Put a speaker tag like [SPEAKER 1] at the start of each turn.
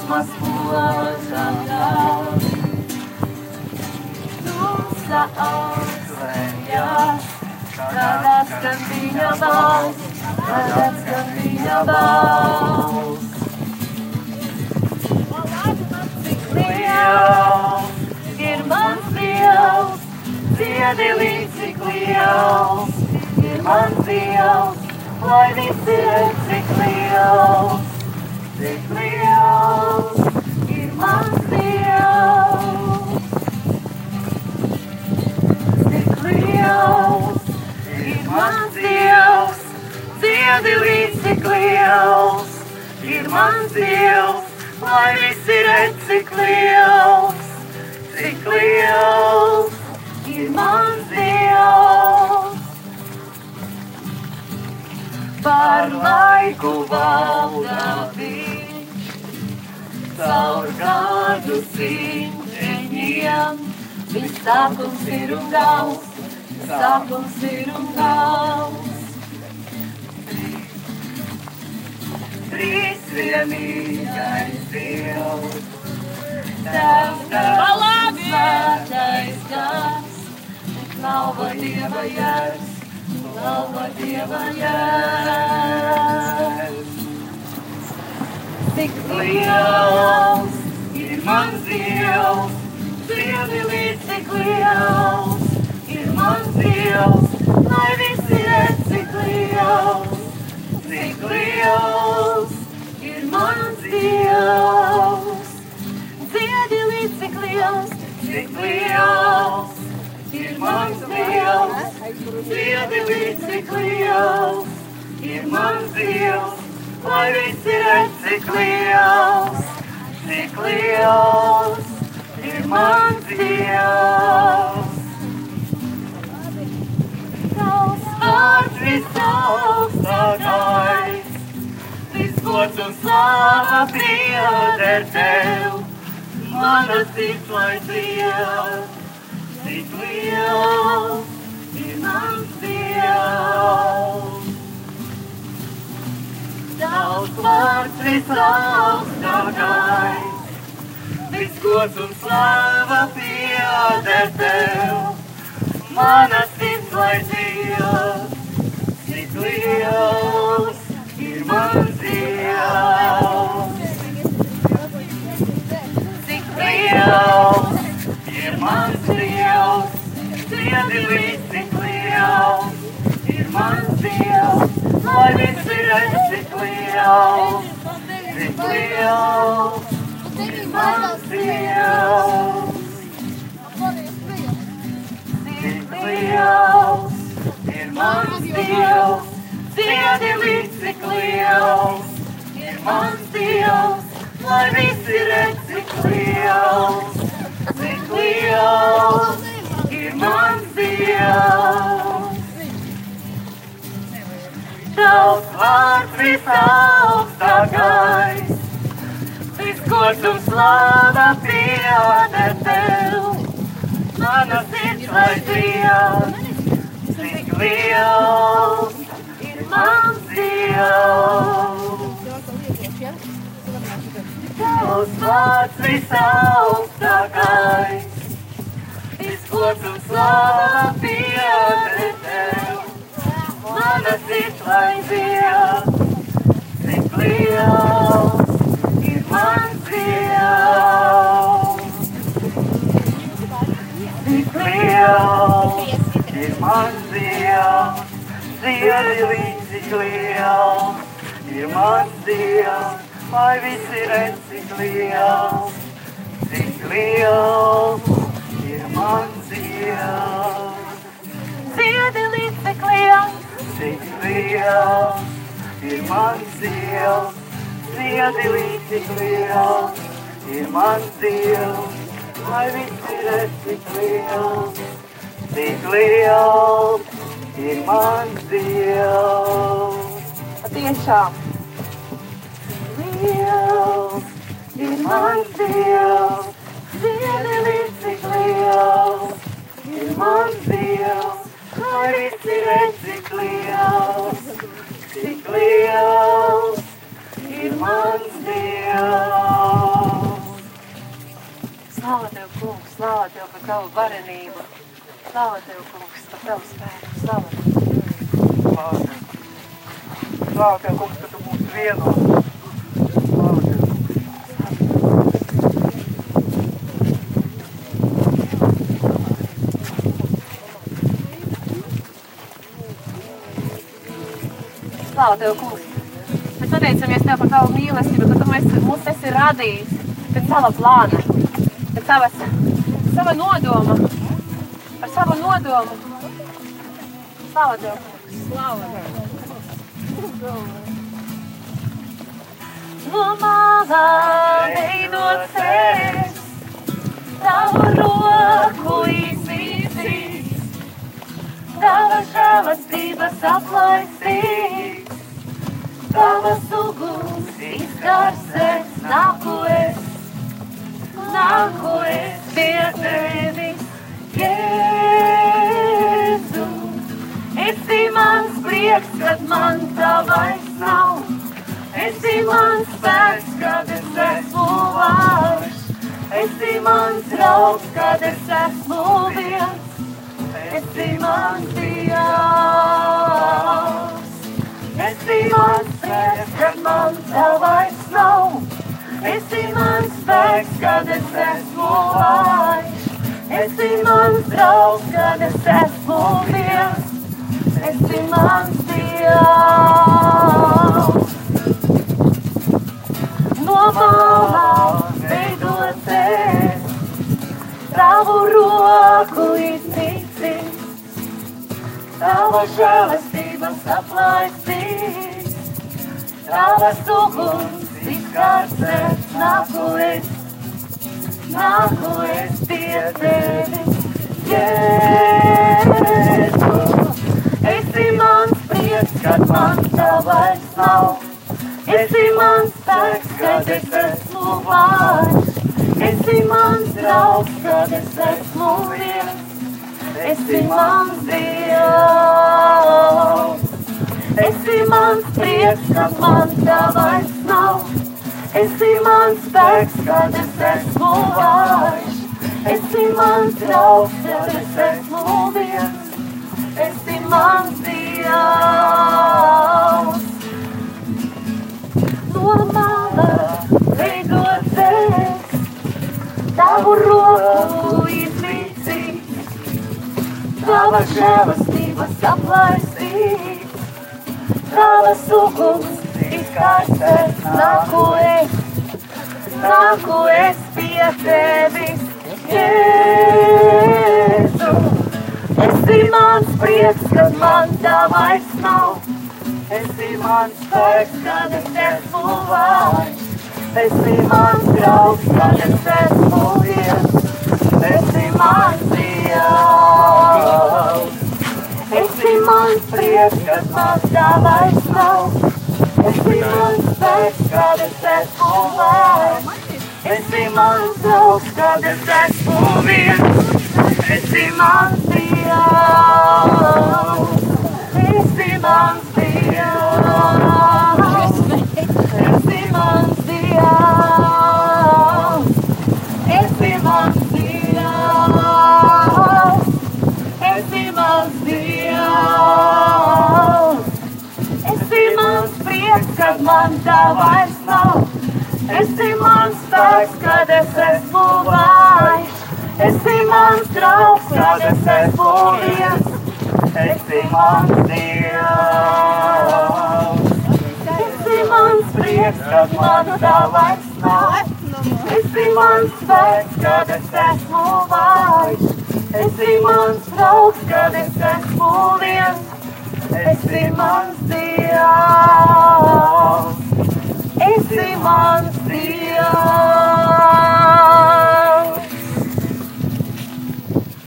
[SPEAKER 1] gaismas požādās. Tumsa atklējās, kad atskan viņa balss, Cik liels ir mans Dievs, dziedilī, cik liels ir mans Dievs, lai visi redz, cik liels ir mans Dievs. Cik liels ir mans Dievs, dziedilī, cik liels ir mans Dievs, lai visi redz, cik liels ir mans Dievs. Par laiku valda viņš, caur gadu simteņiem, viņš sākums ir un gals. Trīsvienīgais Dievs, Tēvs, Svētais Gars, slava Dieva jērs. Cik liels ir mans Dievs, dziedilī, cik liels ir mans Dievs, lai visi redz, cik liels ir mans Dievs. Dziedilī, cik liels ir mans Dievs, dziedilī, cik liels ir mans Dievs, lai visi redz, cik liels ir mans Dievs. Tavs vārds visaugstākais, viss gods un slāva pieder tev, mana sirds lai dzied, cik liels ir mans Dievs. Tavs vārds visaugstākais, viss gods un slāva pieder tev, mana sirds lai dzied, cik liels ir mans Dievs. Cik liels ir mans Dievs, dziedilī, cik liels ir mans Dievs, lai visi redz, cik liels ir mans Dievs. Cik liels ir mans Dievs, dziedilī, cik liels ir mans Dievs, lai visi redz, cik liels ir mans Dievs. Tavs vārds visaugstākais, viss gods un slāva pieder tev, mana sirds lai dzied, cik liels ir mans Dievs. Tavs vārds visaugstākais, viss gods un slāva pieder tev, mana sirds lai dzied, cik liels ir mans Dievs. Cik liels ir mans Dievs, dziedilī, cik liels ir mans Dievs, lai visi redz, cik liels ir mans Dievs. Dziedilī, cik liels ir mans Dievs, dziedilī, cik liels ir mans Dievs, lai visi redz, cik liels ir mans Dievs. Patiešām. Liels ir mans Dievs, dziedilī, cik liels ir mans Dievs, lai visi redz, cik liels ir mans Dievs. kungs, slāvā Tev par Tavu varenību. Slāvā Tev, kungs, par Tavu spēku. Slāvā Tev.
[SPEAKER 2] Slāvā Tev, kungs, ka Tu mūs vieno. Slāvā Tev.
[SPEAKER 1] Slāvā Tev, kungs. Mēs pateicamies Tev par Tavu mīlestību, ka Tu mūs esi radījis pēc sava plāna, pēc sava nodoma, par savu nodomu. Slāvā Tev, kungs. Slāvā Tev. No malā veidots es, Tavu roku izvīzīs, Tava žēlastības aplaistīs, Tavas uguns izkarsēs, nāku es pie Tevis, Jēzu. Esi mans prieks, kad man Tavais nav, esi mans spēks, kad es esmu vājš, esi mans draugs, kad es esmu viens, esi mans Dievs. Esi mans prieks, kad man Tavais nav, esi mans spēks, kad es esmu vājš, esi mans draugs, kad es esmu viens, esi mans Dievs. No malā veidots es, Tavu roku iznīcīs, Tava žēlastības aplaistīs, Tavas uguns izkarsēs, nāku es pie Tevis, Jēzu. Esi mans prieks, kad man Tavais nav, esi mans spēks, kad es esmu vājš, esi mans draugs, kad es esmu viens, esi mans Dievs. Esi mans prieks, kad man Tavais nav, esi mans spēks, kad es esmu vājš, esi mans draugs, kad es esmu viens, esi mans Dievs. No malā veidots es, Tavu roku izvīcīs, Tava žēlastības aplaistīs, Tavas uguns izkarsēs, nāku es pie Tevis, Jēzu. Esi mans prieks, kad man Tavais nav, esi mans spēks, kad es esmu vājš, esi mans draugs, kad es esmu viens, esi mans Dievs. Esi mans prieks, kad man Tavais nav, esi mans spēks, kad es esmu vājš, esi mans draugs, kad es esmu viens, esi mans Dievs. Esi mans Dievs. Esi mans Dievs. Esi mans Dievs. Esi mans Dievs. Esi mans prieks, kad man Tavais nav, esi mans spēks, kad es esmu vājš, esi mans draugs, kad es esmu viens, esi mans Dievs. Esi mans prieks, kad man Tavais nav, esi mans spēks, kad es esmu vājš, esi mans draugs, kad es esmu viens, esi mans Dievs. Esi mans Dievs.